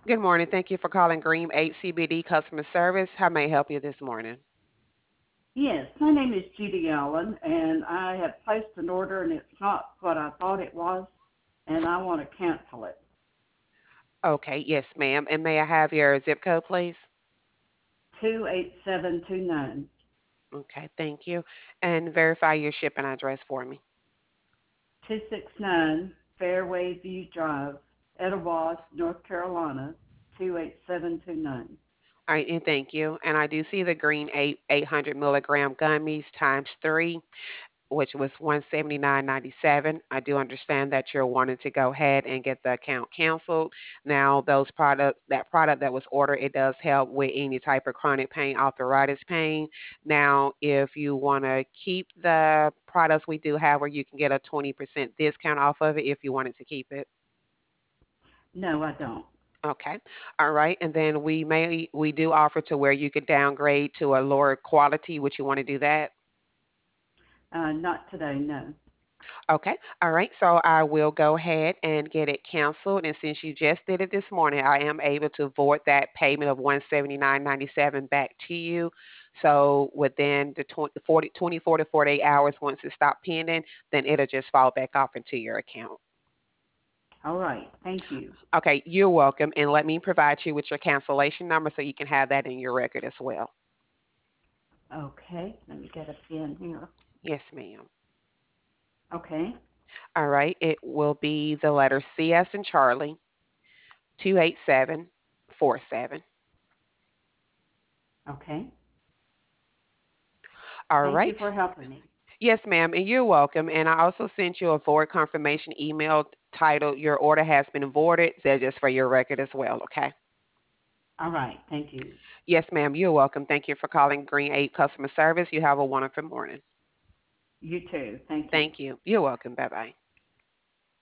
Good morning. Thank you for calling Green 8 CBD Customer Service. How may I help you this morning? Yes, my name is Judy Allen, and I have placed an order, and it's not what I thought it was, and I want to cancel it. Okay, yes, ma'am. And may I have your zip code, please? 28729, Okay, thank you. And verify your shipping address for me. 269 Fairway View Drive, Etowah, North Carolina, 28729. All right, and thank you. And I do see the Green 800 milligram gummies times three, which was 179.97. I do understand that you're wanting to go ahead and get the account canceled. Now, that product that was ordered, it does help with any type of chronic pain, arthritis pain. Now, if you want to keep the products we do have where you can get a 20% discount off of it if you wanted to keep it. No, I don't. Okay. All right. And then we do offer to where you could downgrade to a lower quality. Would you want to do that? Not today, no. Okay. All right. So I will go ahead and get it canceled. And since you just did it this morning, I am able to void that payment of 179.97 back to you. So within the 24 to 48 hours, once it stopped pending, then it'll just fall back off into your account. All right, thank you. Okay. You're welcome. And let me provide you with your cancellation number so you can have that in your record as well. Okay, let me get a pen here. Yes, ma'am. Okay, All right. It will be the letter C as in Charlie, 28747. okay. All Thank right. you for helping me. Yes, ma'am, and you're welcome. And I also sent you a void confirmation email titled Your Order Has Been Voided. They're just for your record as well, okay? All right, thank you. Yes, ma'am, you're welcome. Thank you for calling Green 8 Customer Service. You have a wonderful morning. You too. Thank you. Thank you. You're welcome. Bye bye.